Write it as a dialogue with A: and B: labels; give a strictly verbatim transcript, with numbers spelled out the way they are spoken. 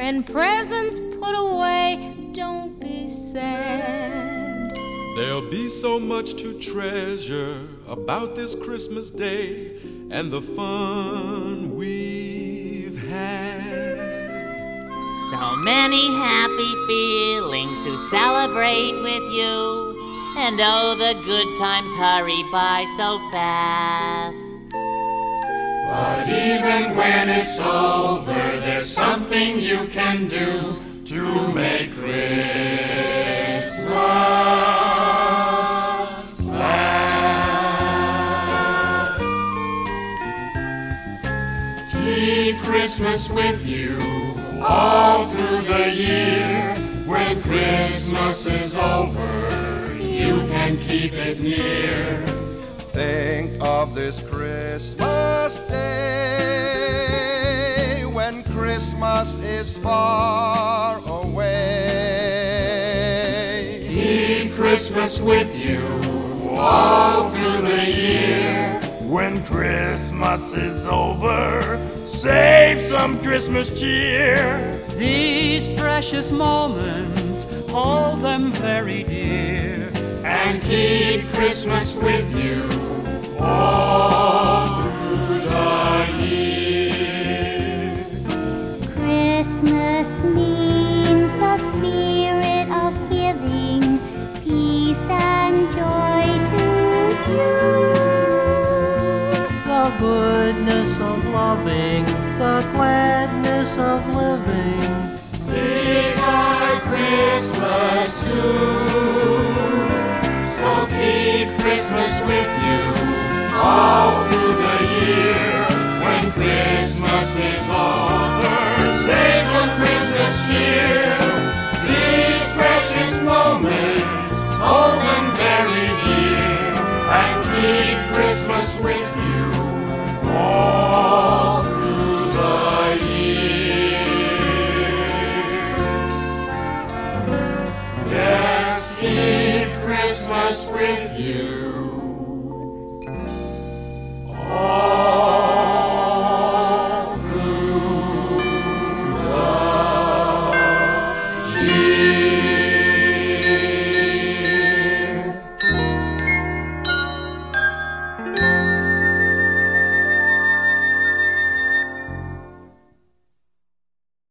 A: and presents put away. Don't be sad.
B: There'll be so much to treasure about this Christmas day and the fun we've had.
C: So many happy feelings to celebrate with you, and oh, the good times hurry by so fast.
D: But even when it's over, there's something you can do to make Christmas last. Keep Christmas with you all through the year. When Christmas is over, you can keep it near.
E: Think of this Christmas day when Christmas is far away.
D: Keep Christmas with you all through the year.
F: When Christmas is over, save some Christmas cheer.
G: These precious moments, hold them very dear.
D: And keep Christmas with you all through the year.
H: Christmas means the spirit of giving peace and joy to you.
G: The goodness of loving, the gladness of living.
D: These are Christmas too. So keep Christmas with you all through the year. When Christmas is over, save some Christmas cheer. These precious moments, hold them very dear. And keep Christmas with you all through the year. Yes, keep Christmas with you